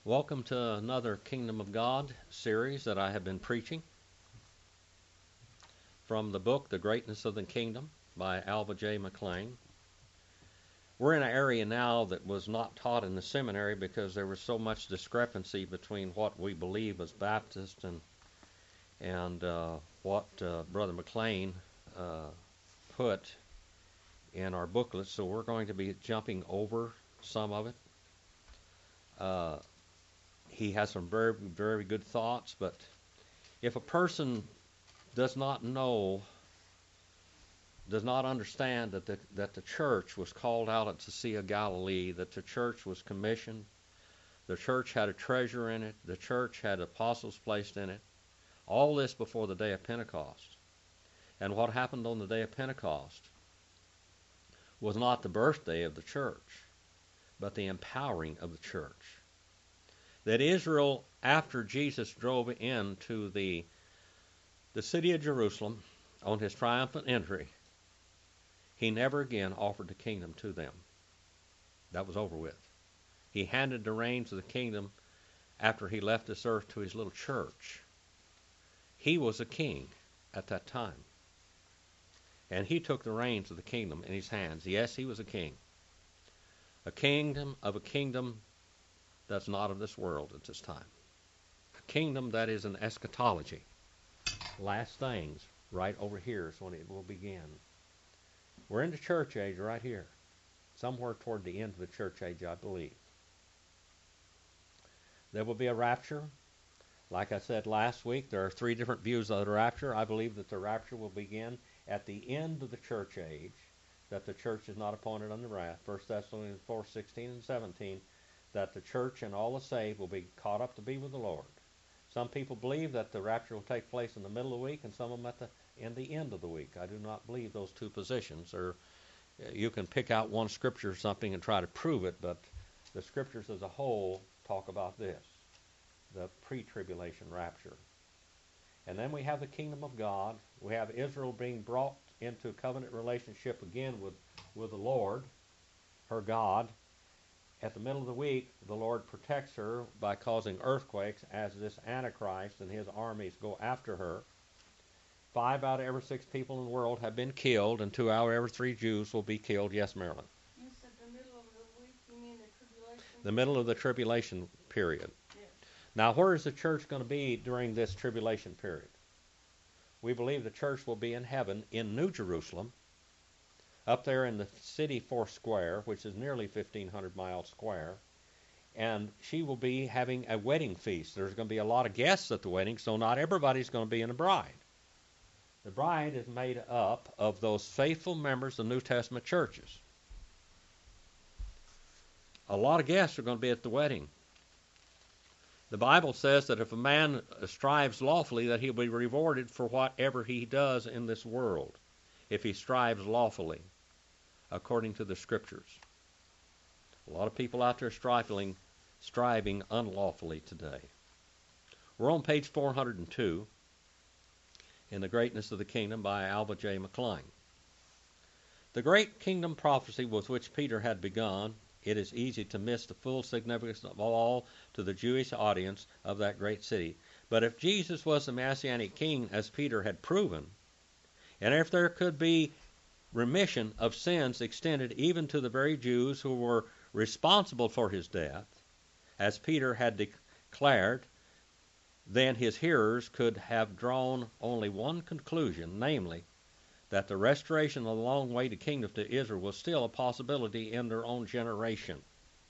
Welcome to another Kingdom of God series that I have been preaching from the book The Greatness of the Kingdom by Alva J. McClain. We're in an area now that was not taught in the seminary because there was so much discrepancy between what we believe as Baptist and what Brother McClain put in our booklet, so we're going to be jumping over some of it. He has some very, very good thoughts, but if a person does not understand that the church was called out at the Sea of Galilee, that the church was commissioned, the church had a treasure in it, the church had apostles placed in it, all this before the day of Pentecost. And what happened on the day of Pentecost was not the birthday of the church, but the empowering of the church. That Israel, after Jesus drove into the city of Jerusalem on his triumphant entry, he never again offered the kingdom to them. That was over with. He handed the reins of the kingdom after he left this earth to his little church. He was a king at that time. And he took the reins of the kingdom in his hands. Yes, he was a king. A kingdom that's not of this world at this time. A kingdom that is an eschatology. Last things, right over here is when it will begin. We're in the church age right here. Somewhere toward the end of the church age, I believe. There will be a rapture. Like I said last week, there are three different views of the rapture. I believe that the rapture will begin at the end of the church age, that the church is not appointed unto wrath. 1 Thessalonians 4:16 and 17, that the church and all the saved will be caught up to be with the Lord. Some people believe that the rapture will take place in the middle of the week, and some of them in the end of the week. I do not believe those two positions. Or you can pick out one scripture or something and try to prove it, but the scriptures as a whole talk about this, the pre-tribulation rapture. And then we have the kingdom of God. We have Israel being brought into covenant relationship again with the Lord, her God. At the middle of the week, the Lord protects her by causing earthquakes as this Antichrist and his armies go after her. 5 out of every 6 people in the world have been killed, and 2 out of every 3 Jews will be killed. Yes, Marilyn? You said the middle of the week, you mean the tribulation? The middle of the tribulation period. Yes. Now, where is the church going to be during this tribulation period? We believe the church will be in heaven in New Jerusalem, up there in the city Foursquare, which is nearly 1,500 miles square, and she will be having a wedding feast. There's going to be a lot of guests at the wedding, so not everybody's going to be in the bride. The bride is made up of those faithful members of New Testament churches. A lot of guests are going to be at the wedding. The Bible says that if a man strives lawfully, that he'll be rewarded for whatever he does in this world, if he strives lawfully, according to the Scriptures. A lot of people out there striving unlawfully today. We're on page 402 in The Greatness of the Kingdom by Alva J. McClain. The great kingdom prophecy with which Peter had begun, it is easy to miss the full significance of all to the Jewish audience of that great city. But if Jesus was the Messianic King, as Peter had proven, and if there could be remission of sins extended even to the very Jews who were responsible for his death, as Peter had declared, then his hearers could have drawn only one conclusion, namely, that the restoration of the long-awaited kingdom to Israel was still a possibility in their own generation.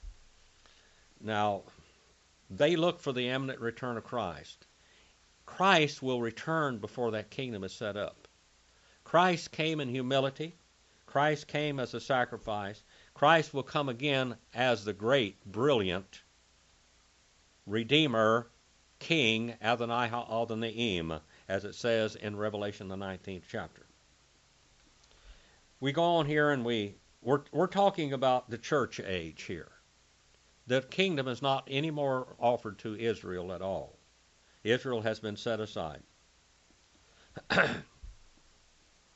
Now, they look for the imminent return of Christ. Christ will return before that kingdom is set up. Christ came in humility. Christ came as a sacrifice. Christ will come again as the great, brilliant Redeemer, King, Adonai Ha'adonai, as it says in Revelation, the 19th chapter. We go on here and we're talking about the church age here. The kingdom is not anymore offered to Israel at all. Israel has been set aside.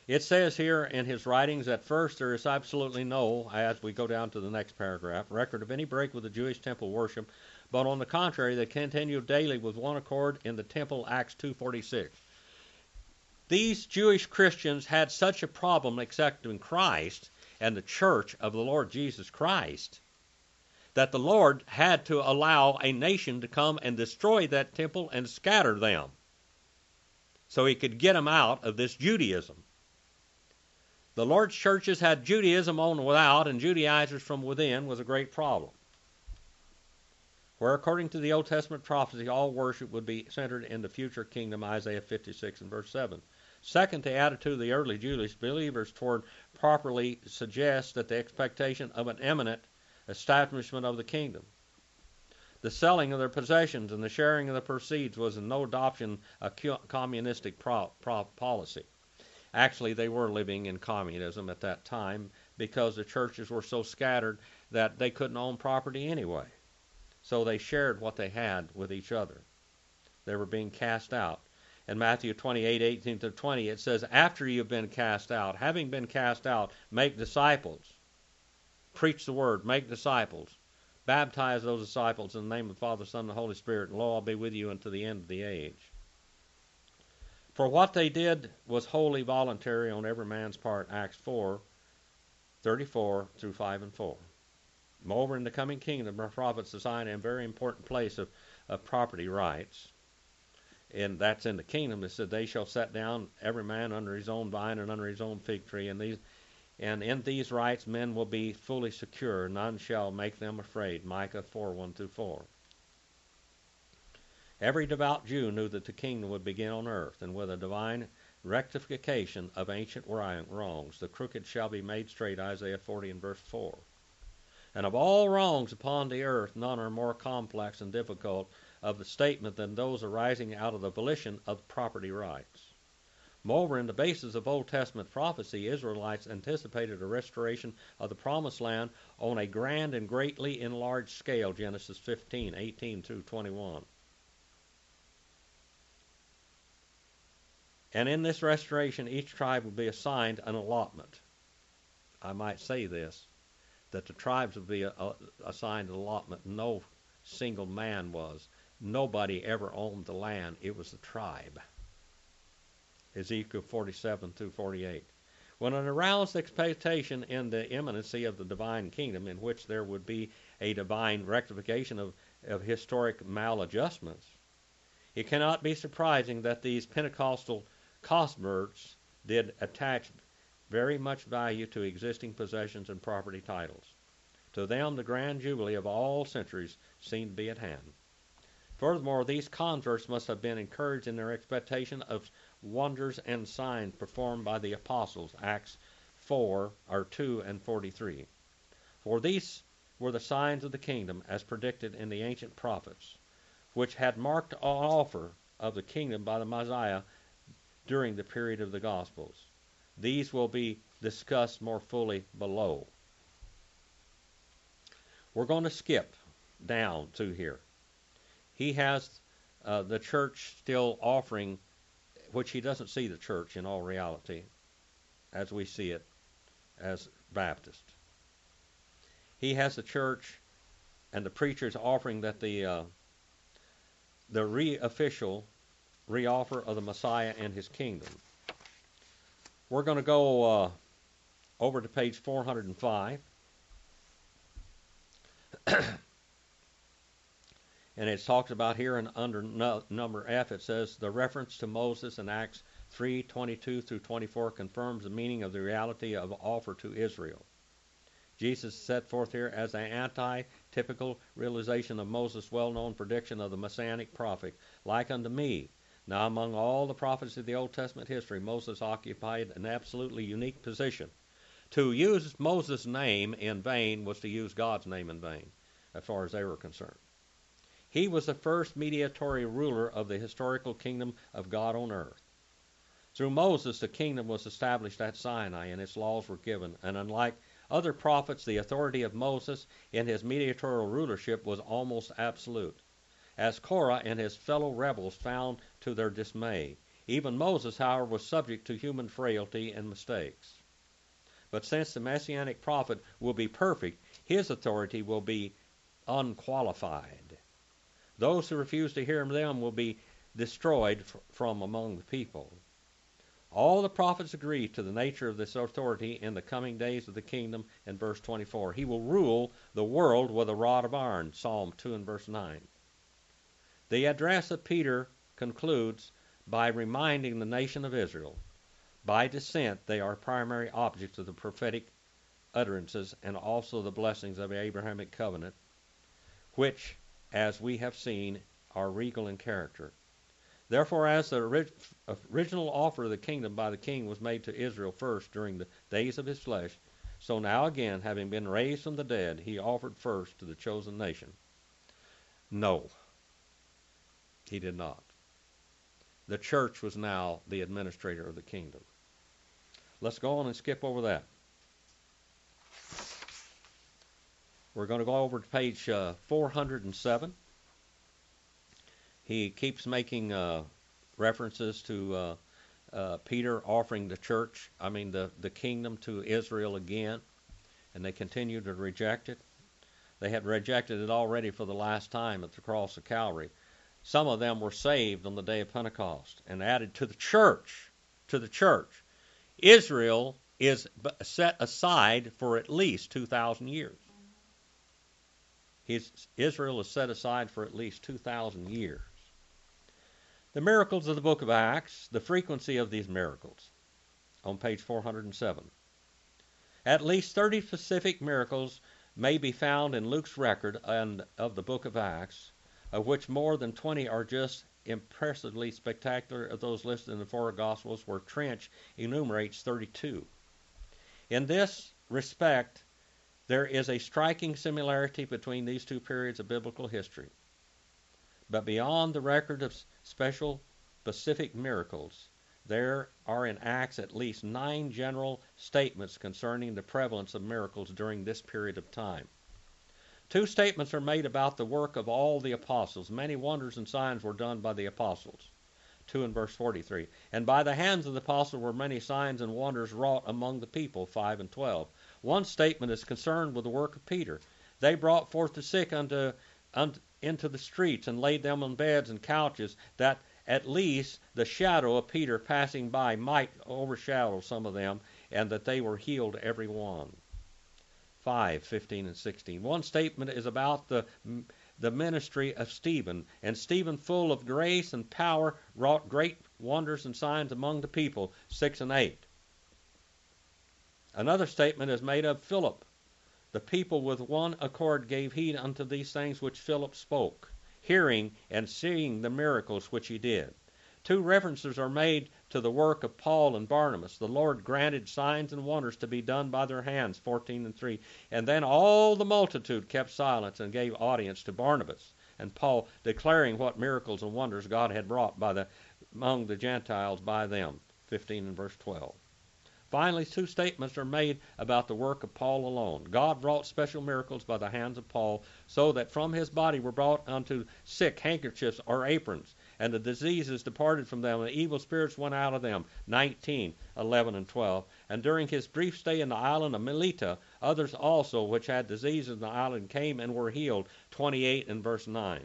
It says here in his writings, at first there is absolutely no, as we go down to the next paragraph, record of any break with the Jewish temple worship, but on the contrary, they continued daily with one accord in the temple, Acts 2:46. These Jewish Christians had such a problem accepting Christ and the church of the Lord Jesus Christ that the Lord had to allow a nation to come and destroy that temple and scatter them so he could get them out of this Judaism. The Lord's churches had Judaism on without, and Judaizers from within was a great problem. Where, according to the Old Testament prophecy, all worship would be centered in the future kingdom, Isaiah 56 and verse 7. Second, the attitude of the early Jewish believers toward properly suggests that the expectation of an imminent establishment of the kingdom. The selling of their possessions and the sharing of the proceeds was in no adoption a communistic policy. Actually, they were living in communism at that time because the churches were so scattered that they couldn't own property anyway. So they shared what they had with each other. They were being cast out. In Matthew 28:18-20, it says, after you've been cast out, having been cast out, make disciples. Preach the word, make disciples. Baptize those disciples in the name of the Father, Son, and the Holy Spirit, and lo, I'll be with you unto the end of the age. For what they did was wholly voluntary on every man's part, Acts 4:34-5 and 4. Moreover, in the coming kingdom, the prophets assign a very important place of property rights. And that's in the kingdom. It said, they shall set down every man under his own vine and under his own fig tree. And in these rights men will be fully secure. None shall make them afraid. Micah 4:1-4. Every devout Jew knew that the kingdom would begin on earth, and with a divine rectification of ancient wrongs, the crooked shall be made straight, Isaiah 40 and verse 4. And of all wrongs upon the earth, none are more complex and difficult of the statement than those arising out of the volition of property rights. Moreover, in the basis of Old Testament prophecy, Israelites anticipated a restoration of the Promised Land on a grand and greatly enlarged scale, Genesis 15:18-21. And in this restoration, each tribe would be assigned an allotment. I might say this, that the tribes would be assigned an allotment. No single man was. Nobody ever owned the land. It was the tribe. Ezekiel 47-48. When an aroused expectation in the imminency of the divine kingdom, in which there would be a divine rectification of historic maladjustments, it cannot be surprising that these Pentecostal converts did attach very much value to existing possessions and property titles. To them, the grand jubilee of all centuries seemed to be at hand. Furthermore, these converts must have been encouraged in their expectation of wonders and signs performed by the apostles, Acts 2:43. For these were the signs of the kingdom as predicted in the ancient prophets, which had marked an offer of the kingdom by the Messiah during the period of the Gospels. These will be discussed more fully below. We're going to skip down to here. He has the church still offering, which he doesn't see the church in all reality, as we see it as Baptist. He has the church and the preachers offering that the official re-offer of the Messiah and his kingdom. We're going to go over to page 405. And it's talked about here in under number F. It says the reference to Moses in Acts 3:22-24 confirms the meaning of the reality of offer to Israel. Jesus is set forth here as an anti-typical realization of Moses' well-known prediction of the messianic prophet, like unto me. Now, among all the prophets of the Old Testament history, Moses occupied an absolutely unique position. To use Moses' name in vain was to use God's name in vain, as far as they were concerned. He was the first mediatory ruler of the historical kingdom of God on earth. Through Moses, the kingdom was established at Sinai, and its laws were given. And unlike other prophets, the authority of Moses in his mediatorial rulership was almost absolute. As Korah and his fellow rebels found to their dismay, Even Moses, however, was subject to human frailty and mistakes. But since the Messianic prophet will be perfect, his authority will be unqualified. Those who refuse to hear them will be destroyed from among the people. All the prophets agree to the nature of this authority in the coming days of the kingdom in verse 24. He will rule the world with a rod of iron, Psalm 2 and verse 9. The address of Peter concludes by reminding the nation of Israel, by descent they are primary objects of the prophetic utterances and also the blessings of the Abrahamic covenant, which, as we have seen, are regal in character. Therefore, as the original offer of the kingdom by the king was made to Israel first during the days of his flesh, so now again, having been raised from the dead, he offered first to the chosen nation. No, he did not. The church was now the administrator of the kingdom. Let's go on and skip over that. We're going to go over to page 407. He keeps making references to Peter offering the kingdom to Israel again, and they continue to reject it. They had rejected it already for the last time at the cross of Calvary. Some of them were saved on the day of Pentecost and added to the church. Israel is set aside for at least 2,000 years. Israel is set aside for at least 2,000 years. The miracles of the book of Acts, the frequency of these miracles, on page 407. At least 30 specific miracles may be found in Luke's record of the book of Acts, of which more than 20 are just impressively spectacular of those listed in the four Gospels, where Trench enumerates 32. In this respect, there is a striking similarity between these two periods of biblical history. But beyond the record of specific miracles, there are in Acts at least 9 general statements concerning the prevalence of miracles during this period of time. 2 statements are made about the work of all the apostles. Many wonders and signs were done by the apostles. 2 and verse 43. And by the hands of the apostles were many signs and wonders wrought among the people. 5 and 12. One statement is concerned with the work of Peter. They brought forth the sick into the streets and laid them on beds and couches, that at least the shadow of Peter passing by might overshadow some of them, and that they were healed every one. 5, 15, and 16. One statement is about the ministry of Stephen. And Stephen, full of grace and power, wrought great wonders and signs among the people. 6 and 8. Another statement is made of Philip. The people with one accord gave heed unto these things which Philip spoke, hearing and seeing the miracles which he did. 2 references are made to the work of Paul and Barnabas. The Lord granted signs and wonders to be done by their hands, 14 and 3. And then all the multitude kept silence and gave audience to Barnabas and Paul, declaring what miracles and wonders God had wrought among the Gentiles by them, 15 and verse 12. Finally, 2 statements are made about the work of Paul alone. God wrought special miracles by the hands of Paul, so that from his body were brought unto sick handkerchiefs or aprons, and the diseases departed from them, and the evil spirits went out of them, 19, 11, and 12. And during his brief stay in the island of Melita, others also which had diseases in the island came and were healed, 28 and verse 9.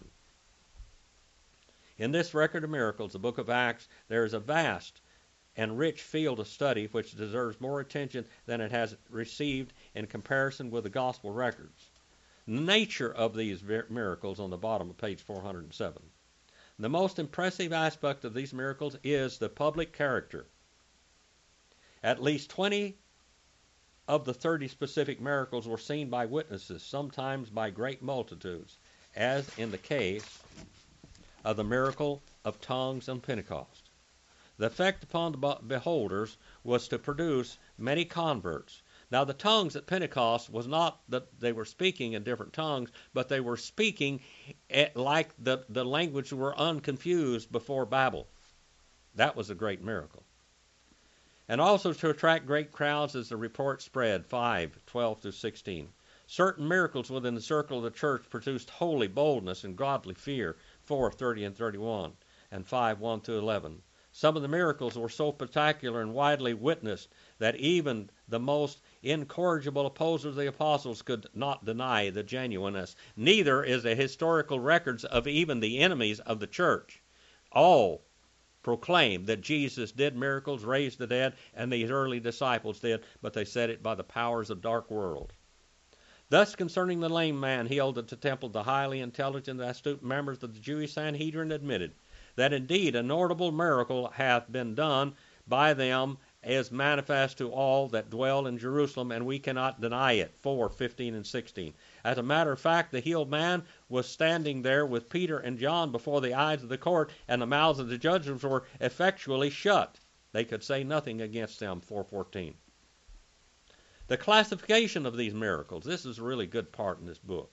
In this record of miracles, the book of Acts, there is a vast and rich field of study which deserves more attention than it has received in comparison with the gospel records. The nature of these miracles on the bottom of page 407. The most impressive aspect of these miracles is the public character. At least 20 of the 30 specific miracles were seen by witnesses, sometimes by great multitudes, as in the case of the miracle of tongues on Pentecost. The effect upon the beholders was to produce many converts. Now the tongues at Pentecost was not that they were speaking in different tongues, but they were speaking like the language were unconfused before Babel. That was a great miracle. And also to attract great crowds as the report spread, 5, 12 through 16. Certain miracles within the circle of the church produced holy boldness and godly fear, 4, 30 and 31, and 5, 1 through 11. Some of the miracles were so spectacular and widely witnessed that even the most incorrigible opposers of the apostles could not deny the genuineness. Neither is the historical records of even the enemies of the church. All proclaim that Jesus did miracles, raised the dead, and these early disciples did, but they said it by the powers of dark world. Thus, concerning the lame man healed at the temple, the highly intelligent and astute members of the Jewish Sanhedrin admitted that indeed a notable miracle hath been done by them, as manifest to all that dwell in Jerusalem, and we cannot deny it. 4:15 and 16. As a matter of fact, the healed man was standing there with Peter and John before the eyes of the court, and the mouths of the judges were effectually shut. They could say nothing against them. 4:14. The classification of these miracles. This is a really good part in this book.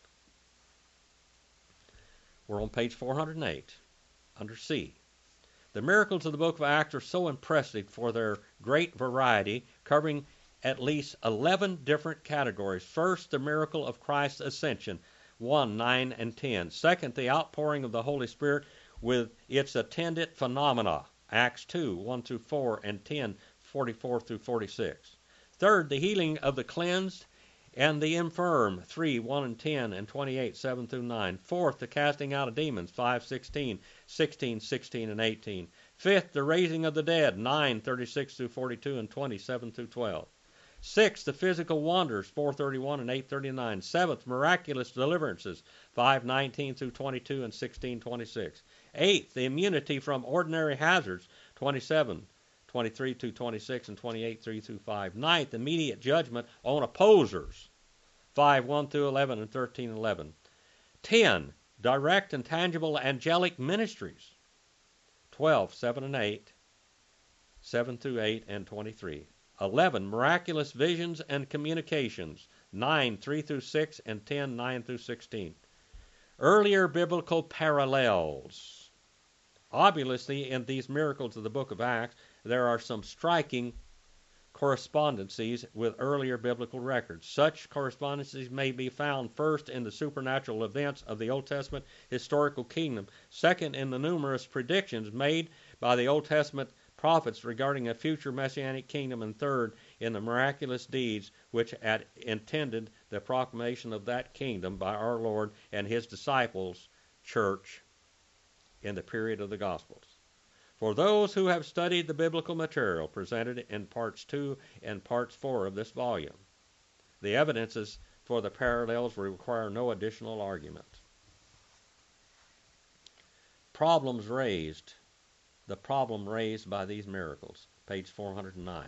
We're on page 408, under C. The miracles of the book of Acts are so impressive for their great variety, covering at least 11 different categories. First, the miracle of Christ's ascension, 1, 9, and 10. Second, the outpouring of the Holy Spirit with its attendant phenomena, Acts 2, 1 through 4, and 10, 44 through 46. Third, the healing of the cleansed and the infirm, 3, 1 and 10, and 28, 7 through 9. Fourth, the casting out of demons, 5, 16, 16, 16, and 18. Fifth, the raising of the dead, 9, 36 through 42, and 27 through 12. Sixth, the physical wonders, 4:31 and 8:39. Seventh, miraculous deliverances, 5:19 through 22 and 16:26. Eighth, the immunity from ordinary hazards, 27, 23 through 26 and 28, 3 through 5. Ninth, immediate judgment on opposers, 5, 1 through 11 and 13 and 11. 10, direct and tangible angelic ministries, 12, 7 and 8, 7 through 8 and 23. 11, miraculous visions and communications, 9, 3 through 6 and 10, 9 through 16. Earlier biblical parallels. Obviously, in these miracles of the book of Acts, there are some striking correspondences with earlier biblical records. Such correspondences may be found first in the supernatural events of the Old Testament historical kingdom, second in the numerous predictions made by the Old Testament prophets regarding a future messianic kingdom, and third in the miraculous deeds which had intended the proclamation of that kingdom by our Lord and his disciples, church, in the period of the Gospels. For those who have studied the biblical material presented in parts 2 and parts 4 of this volume, the evidences for the parallels will require no additional argument. Problems raised. The problem raised by these miracles, page 409.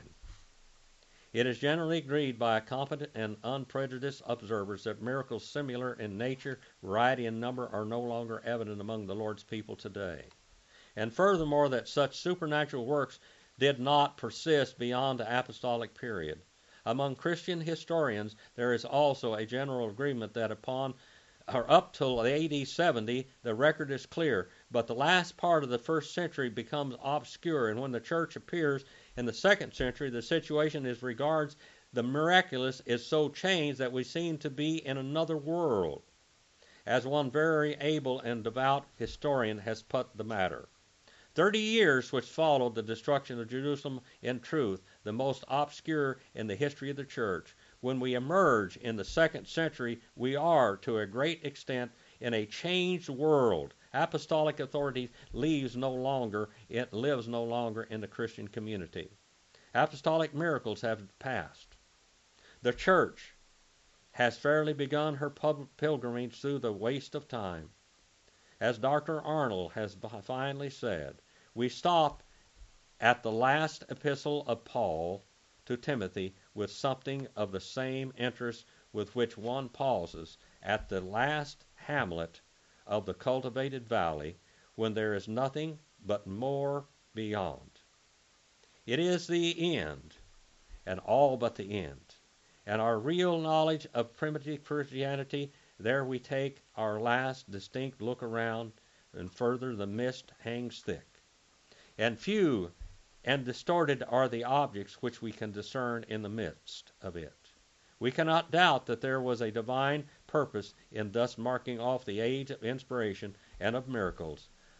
It is generally agreed by competent and unprejudiced observers that miracles similar in nature, variety, and number are no longer evident among the Lord's people today. And furthermore, that such supernatural works did not persist beyond the apostolic period. Among Christian historians, there is also a general agreement that up till AD 70, the record is clear, but the last part of the first century becomes obscure, and when the church appears in the second century, the situation as regards the miraculous is so changed that we seem to be in another world, as one very able and devout historian has put the matter. 30 years which followed the destruction of Jerusalem, in truth, the most obscure in the history of the church. When we emerge in the second century, we are, to a great extent, in a changed world. Apostolic authority lives no longer in the Christian community. Apostolic miracles have passed. The church has fairly begun her pilgrimage through the waste of time. As Dr. Arnold has finally said, we stop at the last epistle of Paul to Timothy with something of the same interest with which one pauses at the last hamlet of the cultivated valley when there is nothing but more beyond. It is the end, and all but the end. And our real knowledge of primitive Christianity, there we take our last distinct look around, and further the mist hangs thick. And few and distorted are the objects which we can discern in the midst of it. We cannot doubt that there was a divine purpose in thus marking off the age of inspiration and of miracles,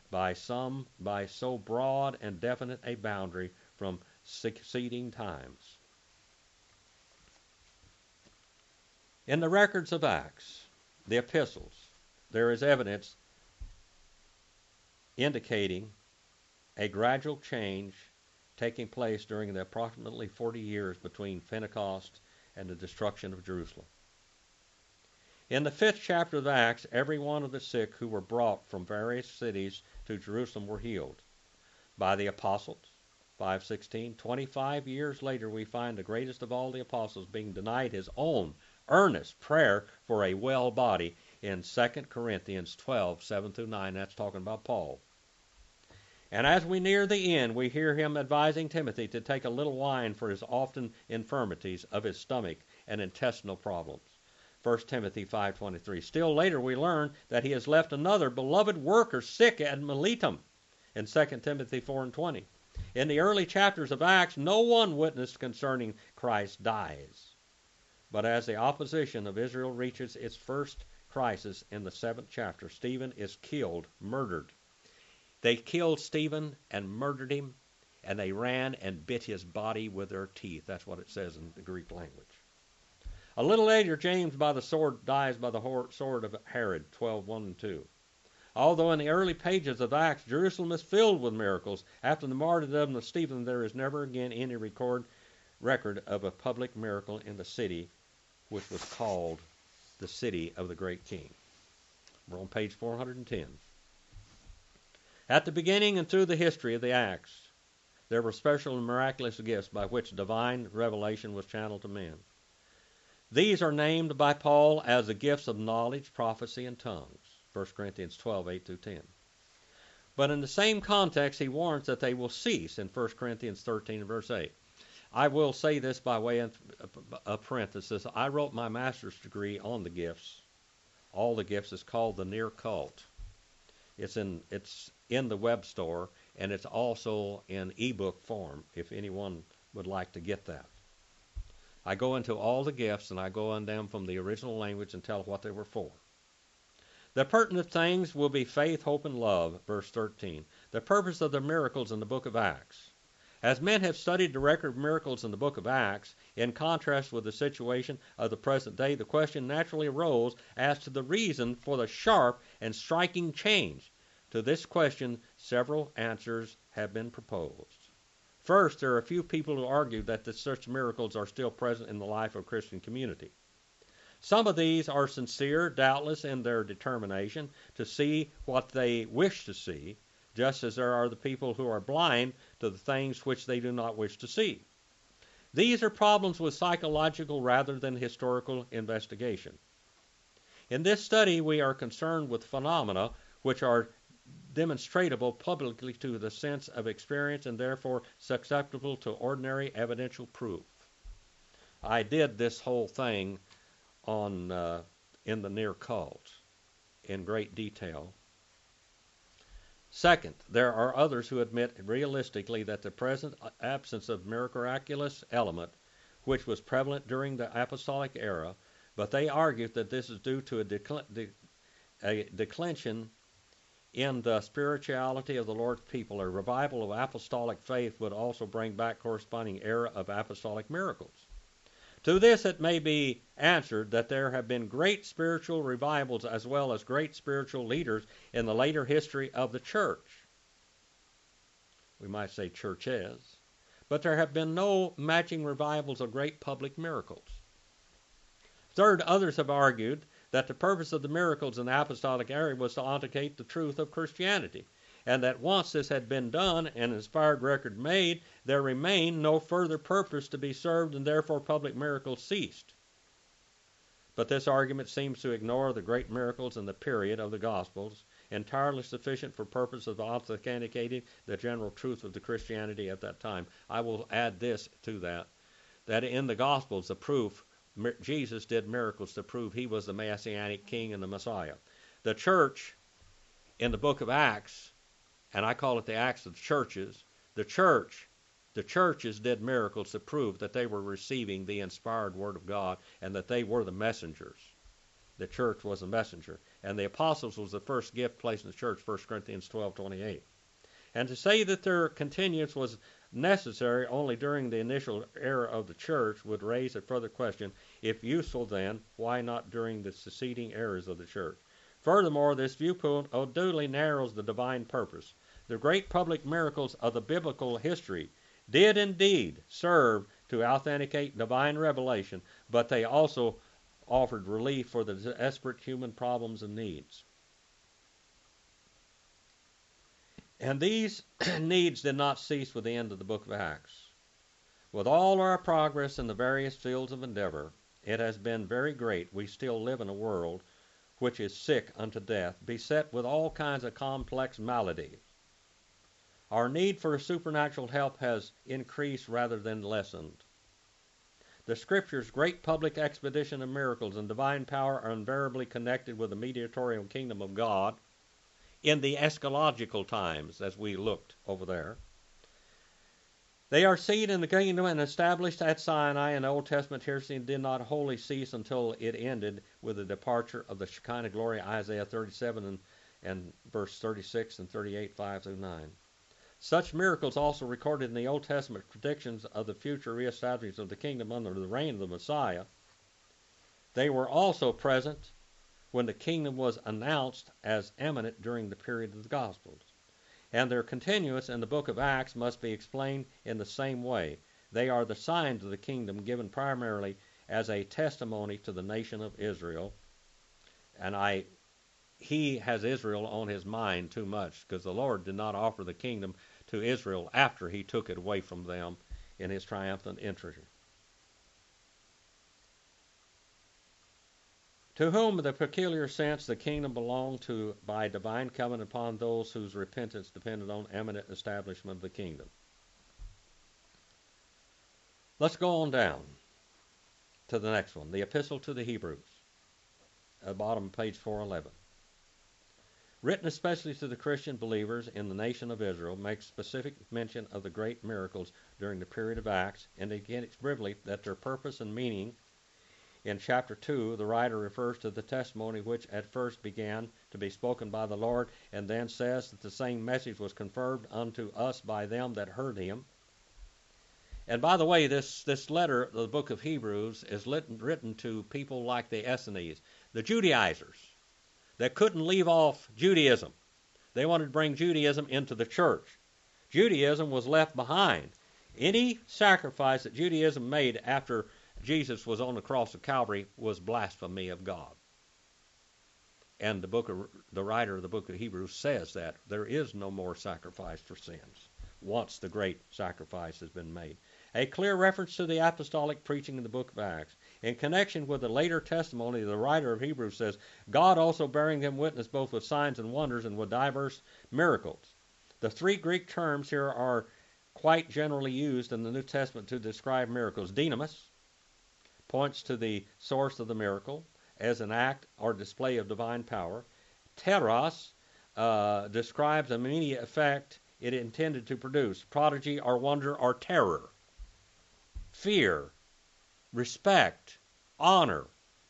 by so broad and definite a boundary from succeeding times. In the records of Acts, the epistles, there is evidence indicating a gradual change taking place during the approximately 40 years between Pentecost and the destruction of Jerusalem. In the 5th chapter of Acts, every one of the sick who were brought from various cities to Jerusalem were healed by the apostles. 5:16. 25 years later, we find the greatest of all the apostles being denied his own earnest prayer for a well body in 2 Corinthians 12:7-9. That's talking about Paul. And as we near the end, we hear him advising Timothy to take a little wine for his often infirmities of his stomach and intestinal problems. 1 Timothy 5:23. Still later, we learn that he has left another beloved worker sick at Miletum in 2 Timothy 4:20. In the early chapters of Acts, no one witness concerning Christ dies. But as the opposition of Israel reaches its first crisis in the 7th chapter, Stephen is killed, murdered. They killed Stephen and murdered him, and they ran and bit his body with their teeth. That's what it says in the Greek language. A little later, James by the sword dies by the sword of Herod, 12:1-2. Although in the early pages of Acts, Jerusalem is filled with miracles, after the martyrdom of Stephen, there is never again any record of a public miracle in the city, which was called the city of the great king. We're on page 410. At the beginning and through the history of the Acts, there were special and miraculous gifts by which divine revelation was channeled to men. These are named by Paul as the gifts of knowledge, prophecy, and tongues. 1 Corinthians 12:8-10. But in the same context, he warns that they will cease in 1 Corinthians 13:8. I will say this by way of a parenthesis. I wrote my master's degree on the gifts. All the gifts is called the Near Cult. It's in the web store, and it's also in ebook form if anyone would like to get that. I go into all the gifts, and I go on them from the original language and tell what they were for. The pertinent things will be faith, hope, and love, verse 13. The purpose of the miracles in the book of Acts. As men have studied the record of miracles in the book of Acts, in contrast with the situation of the present day, the question naturally arose as to the reason for the sharp and striking change. To this question, several answers have been proposed. First, there are a few people who argue that such miracles are still present in the life of a Christian community. Some of these are sincere, doubtless, in their determination to see what they wish to see, just as there are the people who are blind to the things which they do not wish to see. These are problems with psychological rather than historical investigation. In this study, we are concerned with phenomena which are demonstrable publicly to the sense of experience and therefore susceptible to ordinary evidential proof. I did this whole thing in the Near Cult in great detail. Second, there are others who admit realistically that the present absence of miraculous element, which was prevalent during the apostolic era, but they argue that this is due to a declension in the spirituality of the Lord's people. A revival of apostolic faith would also bring back corresponding era of apostolic miracles. To this it may be answered that there have been great spiritual revivals as well as great spiritual leaders in the later history of the church. We might say churches. But there have been no matching revivals of great public miracles. Third, others have argued that the purpose of the miracles in the apostolic era was to authenticate the truth of Christianity, and that once this had been done and inspired record made, there remained no further purpose to be served, and therefore public miracles ceased. But this argument seems to ignore the great miracles in the period of the Gospels, entirely sufficient for purpose of authenticating the general truth of the Christianity at that time. I will add this to that in the Gospels, the proof Jesus did miracles to prove he was the Messianic King and the Messiah. The church in the book of Acts, and I call it the Acts of the Churches, the churches did miracles to prove that they were receiving the inspired Word of God and that they were the messengers. The church was a messenger. And the apostles was the first gift placed in the church, 1 Corinthians 12:28. And to say that their continuance was necessary only during the initial era of the church would raise a further question. If useful then, why not during the succeeding eras of the church? Furthermore, this viewpoint unduly narrows the divine purpose. The great public miracles of the biblical history did indeed serve to authenticate divine revelation, but they also offered relief for the desperate human problems and needs. And these needs did not cease with the end of the book of Acts. With all our progress in the various fields of endeavor, it has been very great. We still live in a world which is sick unto death, beset with all kinds of complex maladies. Our need for supernatural help has increased rather than lessened. The Scripture's great public expedition of miracles and divine power are invariably connected with the mediatorial kingdom of God in the eschatological times, as we looked over there. They are seen in the kingdom and established at Sinai, and the Old Testament heresy did not wholly cease until it ended with the departure of the Shekinah glory, Isaiah 37 and verse 36 and 38, 5 through 9. Such miracles also recorded in the Old Testament predictions of the future reestablishment of the kingdom under the reign of the Messiah. They were also present when the kingdom was announced as imminent during the period of the Gospels. And their continuance in the book of Acts must be explained in the same way. They are the signs of the kingdom given primarily as a testimony to the nation of Israel. And he has Israel on his mind too much, because the Lord did not offer the kingdom to Israel after he took it away from them in his triumphant entry. To whom, in the peculiar sense, the kingdom belonged to by divine covenant upon those whose repentance depended on eminent establishment of the kingdom. Let's go on down to the next one, the Epistle to the Hebrews, at the bottom of page 411. Written especially to the Christian believers in the nation of Israel, makes specific mention of the great miracles during the period of Acts, indicating briefly that their purpose and meaning. In chapter 2, the writer refers to the testimony which at first began to be spoken by the Lord, and then says that the same message was confirmed unto us by them that heard him. And by the way, this letter, the book of Hebrews, is written to people like the Essenes, the Judaizers, that couldn't leave off Judaism. They wanted to bring Judaism into the church. Judaism was left behind. Any sacrifice that Judaism made after Jesus was on the cross of Calvary was blasphemy of God. And the writer of the book of Hebrews says that there is no more sacrifice for sins once the great sacrifice has been made. A clear reference to the apostolic preaching in the book of Acts. In connection with the later testimony, the writer of Hebrews says, God also bearing them witness both with signs and wonders and with diverse miracles. The three Greek terms here are quite generally used in the New Testament to describe miracles. Dynamis points to the source of the miracle as an act or display of divine power. Teros describes an immediate effect it intended to produce, prodigy or wonder or terror, fear, respect, honor.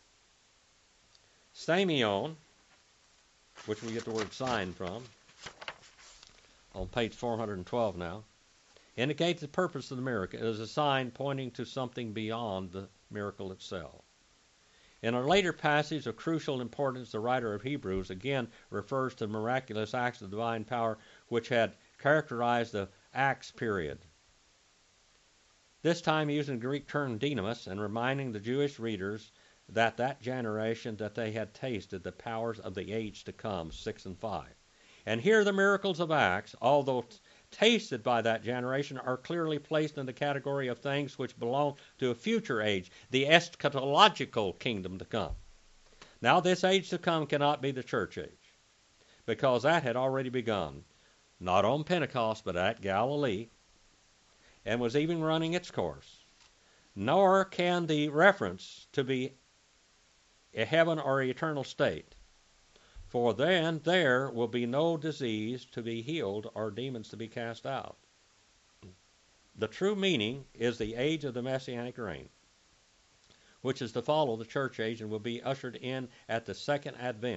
Stamion, which we get the word sign from, on page 412 now, indicates the purpose of the miracle. It is a sign pointing to something beyond the miracle itself. In a later passage of crucial importance, the writer of Hebrews again refers to miraculous acts of divine power which had characterized the Acts period. This time using the Greek term dynamis and reminding the Jewish readers that generation that they had tasted the powers of the age to come, 6 and 5. And here the miracles of Acts, although tasted by that generation, are clearly placed in the category of things which belong to a future age, the eschatological kingdom to come. Now this age to come cannot be the church age, because that had already begun, not on Pentecost, but at Galilee, and was even running its course. Nor can the reference to be a heaven or eternal state, for then there will be no disease to be healed or demons to be cast out. The true meaning is the age of the Messianic reign, which is to follow the church age and will be ushered in at the second advent.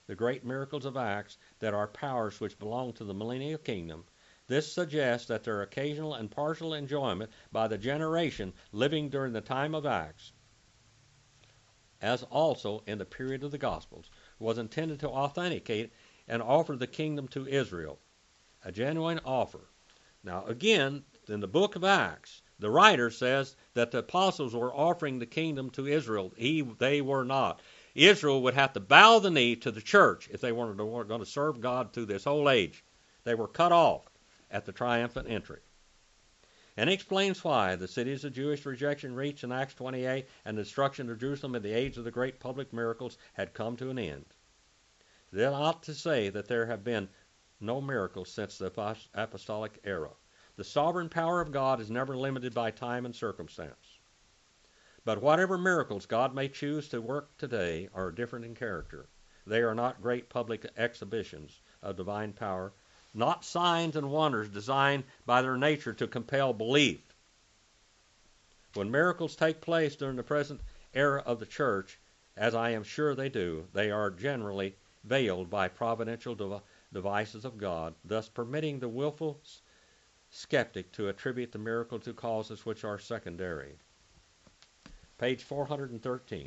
the great miracles of Acts that are powers which belong to the millennial kingdom, this suggests that their occasional and partial enjoyment by the generation living during the time of Acts, as also in the period of the Gospels, was intended to authenticate and offer the kingdom to Israel, a genuine offer. Now, again, in the book of Acts, the writer says that the apostles were offering the kingdom to Israel. They were not. Israel would have to bow the knee to the church if they weren't going to serve God through this whole age. They were cut off at the triumphant entry. And he explains why the cities of Jewish rejection reached in Acts 28 and the destruction of Jerusalem in the age of the great public miracles had come to an end. That ought to say that there have been no miracles since the apostolic era. The sovereign power of God is never limited by time and circumstance. But whatever miracles God may choose to work today are different in character. They are not great public exhibitions of divine power, not signs and wonders designed by their nature to compel belief. When miracles take place during the present era of the church, as I am sure they do, they are generally veiled by providential devices of God, thus permitting the willful skeptic to attribute the miracle to causes which are secondary. Page 413.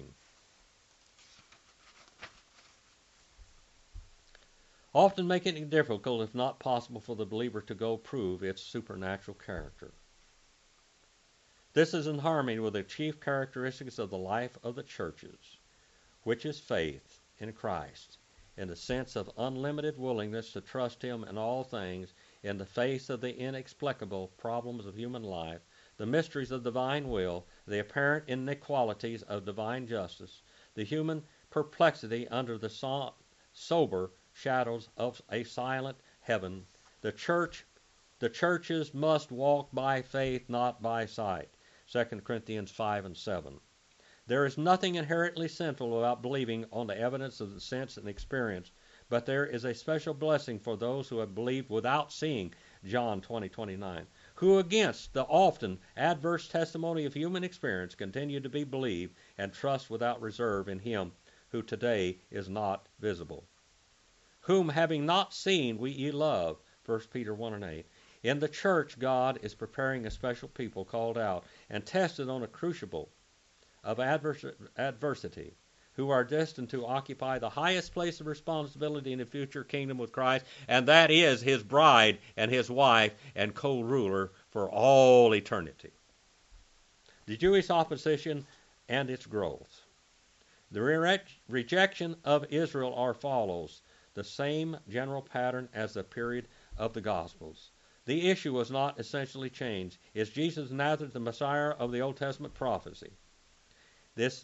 Often making it difficult, if not possible, for the believer to go prove its supernatural character. This is in harmony with the chief characteristics of the life of the churches, which is faith in Christ, in the sense of unlimited willingness to trust Him in all things in the face of the inexplicable problems of human life, the mysteries of divine will, the apparent inequalities of divine justice, the human perplexity under the sober shadows of a silent heaven. The churches must walk by faith, not by sight. 2 Corinthians 5 and 7. There is nothing inherently sinful about believing on the evidence of the sense and experience, but there is a special blessing for those who have believed without seeing, John 20:29, who against the often adverse testimony of human experience continue to be believed and trust without reserve in Him who today is not visible. Whom having not seen we ye love, 1 Peter 1 and 8. In the church, God is preparing a special people called out and tested on a crucible of adversity, who are destined to occupy the highest place of responsibility in the future kingdom with Christ, and that is His bride and His wife and co-ruler for all eternity. The Jewish opposition and its growth. The rejection of Israel are follows the same general pattern as the period of the Gospels. The issue was not essentially changed. Is Jesus Nazareth the Messiah of the Old Testament prophecy? This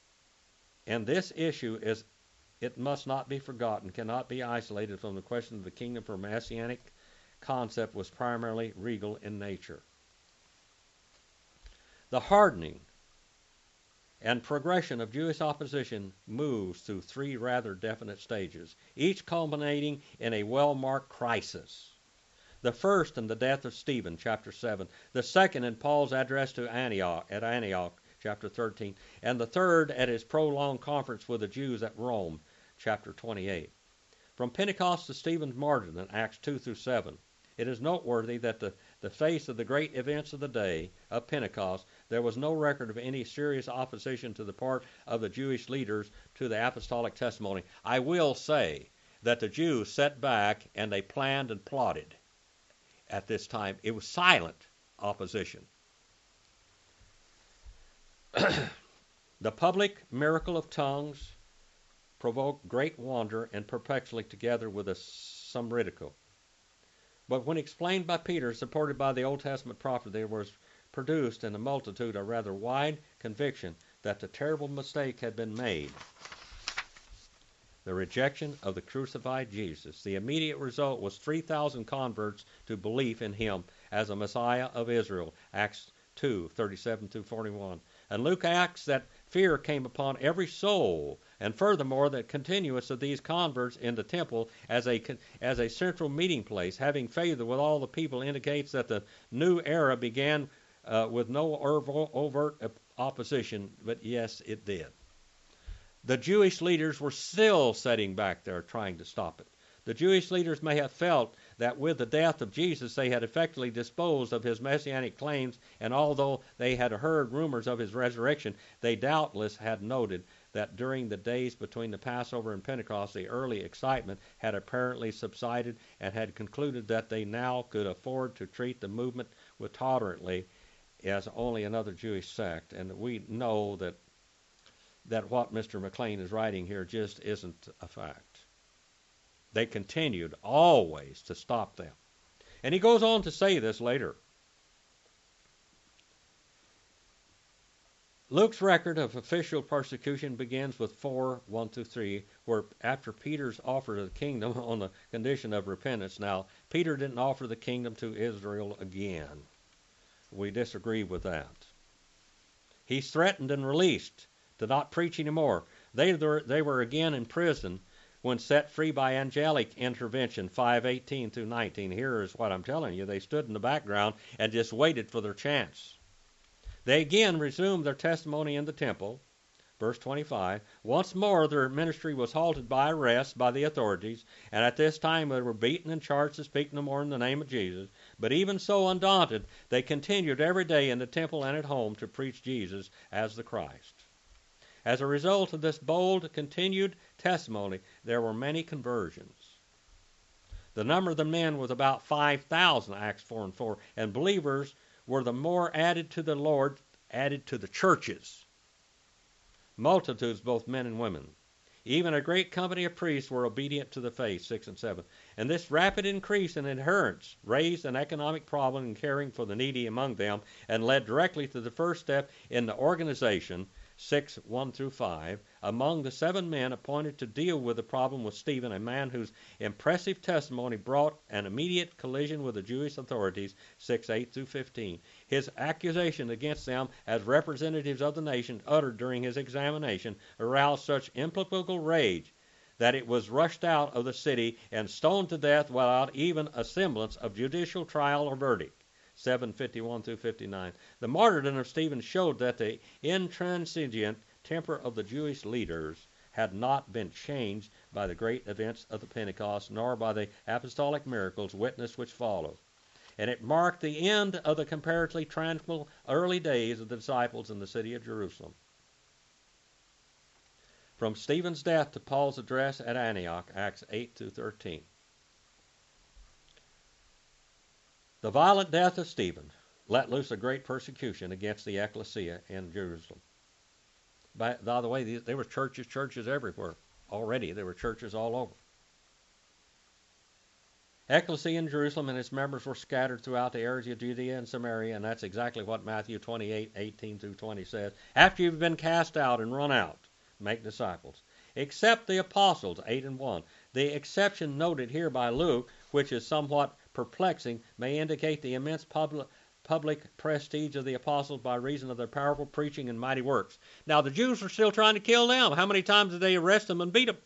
issue is, it must not be forgotten, cannot be isolated from the question of the kingdom, for messianic concept was primarily regal in nature. The hardening and progression of Jewish opposition moves through three rather definite stages, each culminating in a well-marked crisis. The first in the death of Stephen, chapter 7. The second in Paul's address to Antioch, chapter 13. And the third at his prolonged conference with the Jews at Rome, chapter 28. From Pentecost to Stephen's martyrdom in Acts 2 through 7. It is noteworthy that the face of the great events of the day of Pentecost, there was no record of any serious opposition to the part of the Jewish leaders to the apostolic testimony. I will say that the Jews sat back and they planned and plotted at this time. It was silent opposition. The public miracle of tongues provoked great wonder and perplexity together with some ridicule. But when explained by Peter, supported by the Old Testament prophet, there was produced in the multitude a rather wide conviction that the terrible mistake had been made. The rejection of the crucified Jesus. The immediate result was 3,000 converts to belief in Him as a Messiah of Israel, Acts 2:37-41. And Luke adds that fear came upon every soul, and furthermore that continuance of these converts in the temple as a central meeting place, having favor with all the people, indicates that the new era began with no overt opposition, but yes, it did. the Jewish leaders were still sitting back there trying to stop it. The Jewish leaders may have felt that with the death of Jesus they had effectively disposed of his messianic claims, and although they had heard rumors of his resurrection, they doubtless had noted that during the days between the Passover and Pentecost the early excitement had apparently subsided, and had concluded that they now could afford to treat the movement with tolerantly as only another Jewish sect. And we know that what Mr. McLean is writing here just isn't a fact. They continued always to stop them. And he goes on to say this later. Luke's record of official persecution begins with 4:1-3, where after Peter's offer of the kingdom on the condition of repentance. Now, Peter didn't offer the kingdom to Israel again. We disagree with that. He's threatened and released to not preach anymore. They were again in prison when set free by angelic intervention, 5:18-19. Here is what I'm telling you. They stood in the background and just waited for their chance. They again resumed their testimony in the temple, verse 25. Once more their ministry was halted by arrest by the authorities, and at this time they were beaten and charged to speak no more in the name of Jesus. But even so undaunted, they continued every day in the temple and at home to preach Jesus as the Christ. As a result of this bold, continued testimony, there were many conversions. The number of the men was about 5,000, Acts 4:4, and believers were the more added to the Lord, added to the churches. Multitudes, both men and women. Even a great company of priests were obedient to the faith, 6 and 7. And this rapid increase in adherents raised an economic problem in caring for the needy among them, and led directly to the first step in the organization, 6:1-5. Among the 7 men appointed to deal with the problem was Stephen, a man whose impressive testimony brought an immediate collision with the Jewish authorities, 6:8-15. His accusation against them as representatives of the nation, uttered during his examination, aroused such implacable rage that it was rushed out of the city and stoned to death without even a semblance of judicial trial or verdict. 7:51-59. The martyrdom of Stephen showed that the intransigent temper of the Jewish leaders had not been changed by the great events of the Pentecost, nor by the apostolic miracles witnessed which followed. And it marked the end of the comparatively tranquil early days of the disciples in the city of Jerusalem. From Stephen's death to Paul's address at Antioch, Acts 8-13. The violent death of Stephen let loose a great persecution against the ecclesia in Jerusalem. By the way, there were churches everywhere already. There were churches all over. Ecclesia in Jerusalem and its members were scattered throughout the areas of Judea and Samaria, and that's exactly what Matthew 28:18-20 says. After you've been cast out and run out, make disciples. Except the apostles, 8:1. The exception noted here by Luke, which is somewhat perplexing, may indicate the immense public prestige of the apostles by reason of their powerful preaching and mighty works. Now, the Jews were still trying to kill them. How many times did they arrest them and beat them?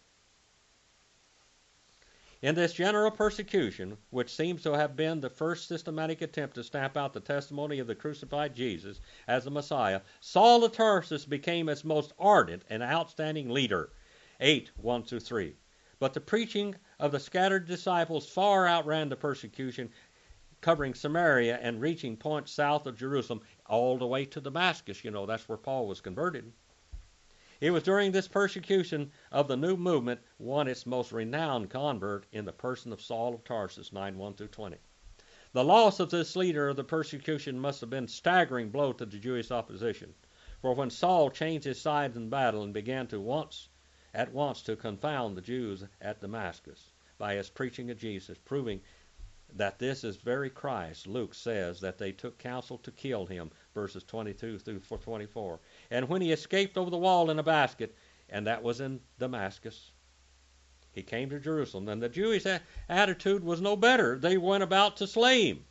In this general persecution, which seems to have been the first systematic attempt to stamp out the testimony of the crucified Jesus as the Messiah, Saul of Tarsus became its most ardent and outstanding leader, 8:1-3. But the preaching of the scattered disciples far outran the persecution, covering Samaria and reaching points south of Jerusalem all the way to Damascus. You know, that's where Paul was converted. It was during this persecution of the new movement won its most renowned convert in the person of Saul of Tarsus, 9:1-20. The loss of this leader of the persecution must have been a staggering blow to the Jewish opposition. For when Saul changed his sides in battle and began at once to confound the Jews at Damascus by his preaching of Jesus, proving that this is very Christ, Luke says that they took counsel to kill him, verses 22-24. And when he escaped over the wall in a basket, and that was in Damascus, he came to Jerusalem, and the Jewish attitude was no better. They went about to slay him.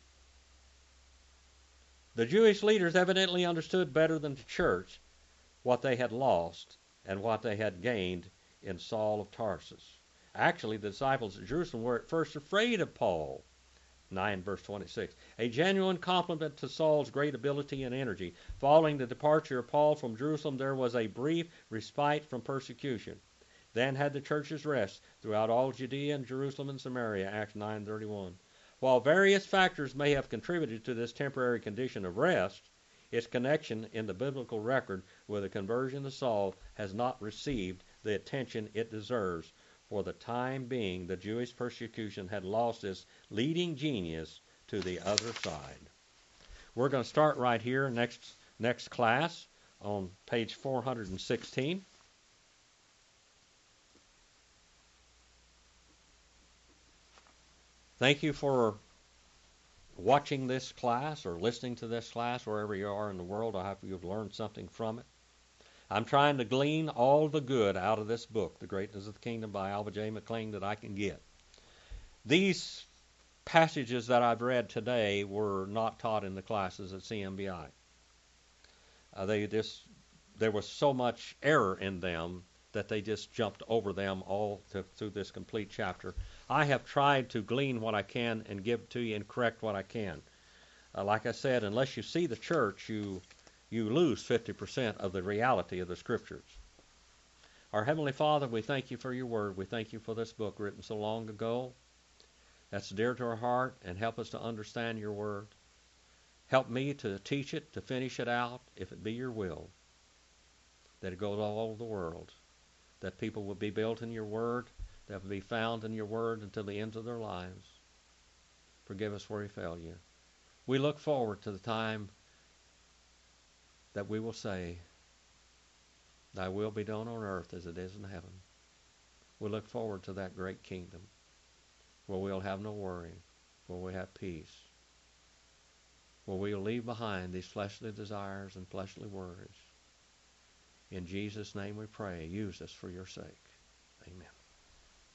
The Jewish leaders evidently understood better than the church what they had lost and what they had gained in Saul of Tarsus. Actually, the disciples at Jerusalem were at first afraid of Paul 9 verse 26. A genuine compliment to Saul's great ability and energy. Following the departure of Paul from Jerusalem, there was a brief respite from persecution. Then had the churches rest throughout all Judea and Jerusalem and Samaria, Acts 9:31. While various factors may have contributed to this temporary condition of rest, its connection in the biblical record with the conversion of Saul has not received the attention it deserves. For the time being, the Jewish persecution had lost its leading genius to the other side. We're going to start right here next class on page 416. Thank you for watching this class or listening to this class wherever you are in the world. I hope you've learned something from it. I'm trying to glean all the good out of this book, The Greatness of the Kingdom by Alva J. McLean, that I can get. These passages that I've read today were not taught in the classes at CMBI. There was so much error in them that they just jumped over them all through this complete chapter. I have tried to glean what I can and give to you and correct what I can. Like I said, unless you see the church, you lose 50% of the reality of the Scriptures. Our Heavenly Father, we thank you for your word. We thank you for this book written so long ago that's dear to our heart, and help us to understand your word. Help me to teach it, to finish it out, if it be your will, that it goes all over the world, that people will be built in your word, that will be found in your word until the end of their lives. Forgive us where we fail you. We look forward to the time that we will say, thy will be done on earth as it is in heaven. We look forward to that great kingdom where we'll have no worry, where we'll have peace, where we'll leave behind these fleshly desires and fleshly worries. In Jesus' name we pray. Use us for your sake. Amen.